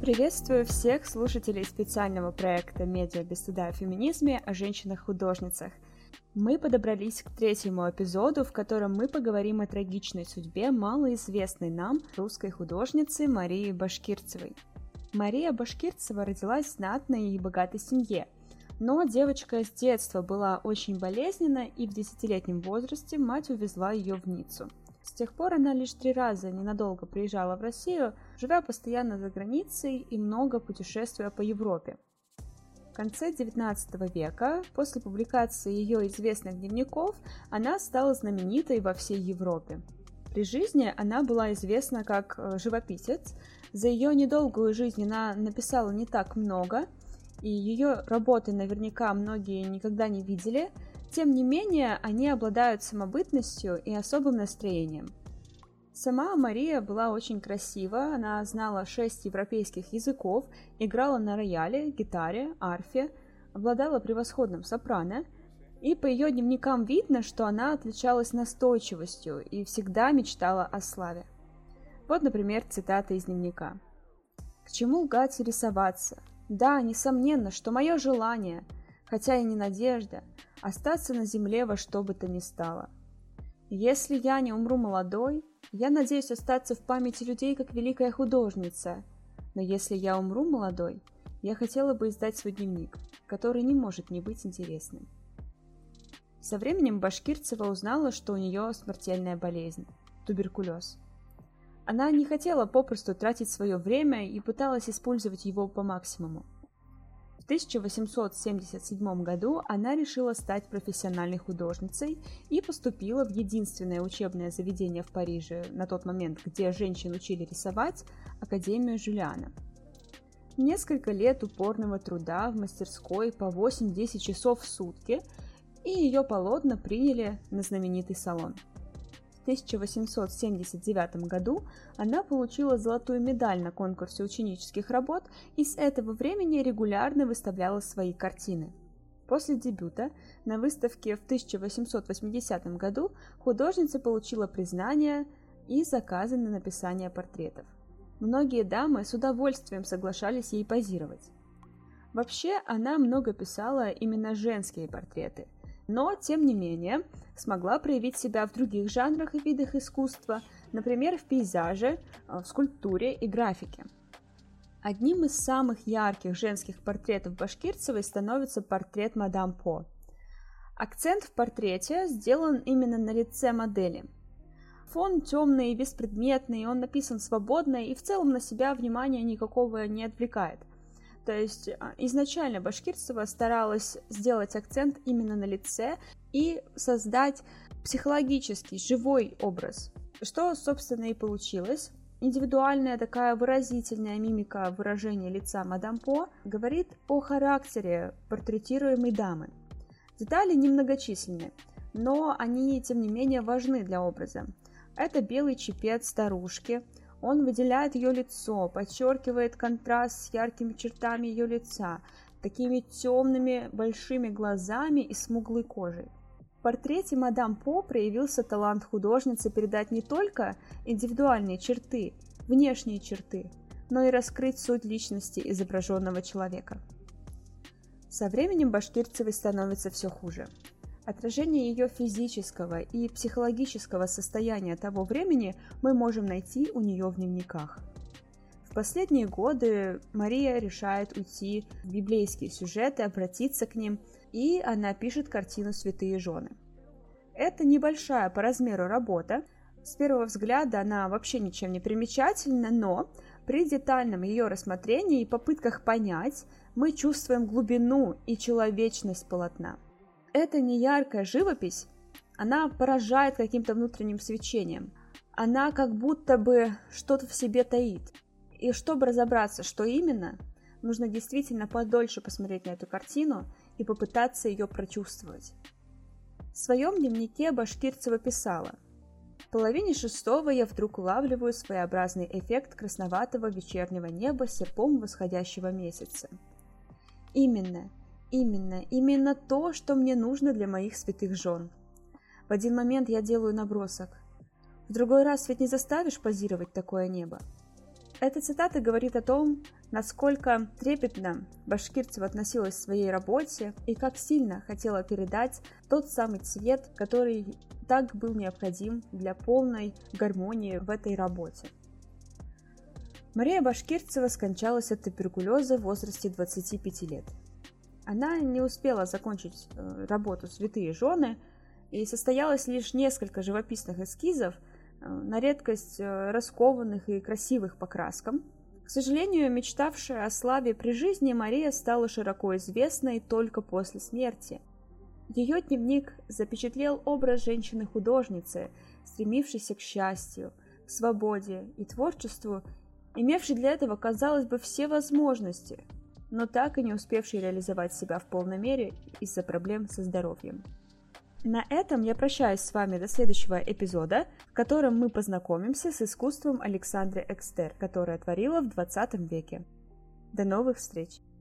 Приветствую всех слушателей специального проекта «Медиа без стыда о феминизме» о женщинах-художницах. Мы подобрались к третьему эпизоду, в котором мы поговорим о трагичной судьбе малоизвестной нам русской художницы Марии Башкирцевой. Мария Башкирцева родилась в знатной и богатой семье, но девочка с детства была очень болезненна, и в 10-летнем возрасте мать увезла ее в Ниццу. С тех пор она лишь 3 раза ненадолго приезжала в Россию, живя постоянно за границей и много путешествуя по Европе. В конце XIX века, после публикации ее известных дневников, она стала знаменитой во всей Европе. При жизни она была известна как живописец. За ее недолгую жизнь она написала не так много, и ее работы наверняка многие никогда не видели. Тем не менее, они обладают самобытностью и особым настроением. Сама Мария была очень красива, она знала 6 европейских языков, играла на рояле, гитаре, арфе, обладала превосходным сопрано, и по ее дневникам видно, что она отличалась настойчивостью и всегда мечтала о славе. Вот, например, цитата из дневника. «К чему лгать и рисоваться? Да, несомненно, что мое желание, хотя и не надежда, остаться на земле во что бы то ни стало. Если я не умру молодой, я надеюсь остаться в памяти людей как великая художница, но если я умру молодой, я хотела бы издать свой дневник, который не может не быть интересным». Со временем Башкирцева узнала, что у нее смертельная болезнь – туберкулез. Она не хотела попросту тратить свое время и пыталась использовать его по максимуму. В 1877 году она решила стать профессиональной художницей и поступила в единственное учебное заведение в Париже на тот момент, где женщин учили рисовать, Академию Жюлиана. Несколько лет упорного труда в мастерской по 8-10 часов в сутки, и ее полотна приняли на знаменитый салон. В 1879 году она получила золотую медаль на конкурсе ученических работ и с этого времени регулярно выставляла свои картины. После дебюта на выставке в 1880 году художница получила признание и заказы на написание портретов. Многие дамы с удовольствием соглашались ей позировать. Вообще, она много писала именно женские портреты, но, тем не менее, смогла проявить себя в других жанрах и видах искусства, например, в пейзаже, в скульптуре и графике. Одним из самых ярких женских портретов Башкирцевой становится портрет мадам По. Акцент в портрете сделан именно на лице модели. Фон темный и беспредметный, он написан свободно и в целом на себя внимания никакого не отвлекает. То есть изначально Башкирцева старалась сделать акцент именно на лице и создать психологический, живой образ, что, собственно, и получилось. Индивидуальная такая выразительная мимика выражения лица мадам По говорит о характере портретируемой дамы. Детали немногочисленны, но они, тем не менее, важны для образа. Это белый чепец старушки. Он выделяет ее лицо, подчеркивает контраст с яркими чертами ее лица, такими темными большими глазами и смуглой кожей. В портрете мадам По проявился талант художницы передать не только индивидуальные черты, внешние черты, но и раскрыть суть личности изображенного человека. Со временем Башкирцевой становится все хуже. Отражение ее физического и психологического состояния того времени мы можем найти у нее в дневниках. В последние годы Мария решает уйти в библейские сюжеты, обратиться к ним, и она пишет картину «Святые жены». Это небольшая по размеру работа. С первого взгляда она вообще ничем не примечательна, но при детальном ее рассмотрении и попытках понять мы чувствуем глубину и человечность полотна. Это не яркая живопись, она поражает каким-то внутренним свечением. Она как будто бы что-то в себе таит. И чтобы разобраться, что именно, нужно действительно подольше посмотреть на эту картину и попытаться ее прочувствовать. В своем дневнике Башкирцева писала: «В половине 6 я вдруг улавливаю своеобразный эффект красноватого вечернего неба с серпом восходящего месяца. Именно то, что мне нужно для моих святых жен. В один момент я делаю набросок. В другой раз ведь не заставишь позировать такое небо. Эта цитата говорит о том, насколько трепетно Башкирцева относилась к своей работе и как сильно хотела передать тот самый цвет, который так был необходим для полной гармонии в этой работе. Мария Башкирцева скончалась от туберкулеза в возрасте 25 лет. Она не успела закончить работу «Святые жены», и состоялось лишь несколько живописных эскизов, на редкость раскованных и красивых по краскам. К сожалению, мечтавшая о славе при жизни, Мария стала широко известной только после смерти. Ее дневник запечатлел образ женщины-художницы, стремившейся к счастью, к свободе и творчеству, имевшей для этого, казалось бы, все возможности, но так и не успевшей реализовать себя в полной мере из-за проблем со здоровьем. На этом я прощаюсь с вами до следующего эпизода, в котором мы познакомимся с искусством Александры Экстер, которое творила в 20 веке. До новых встреч!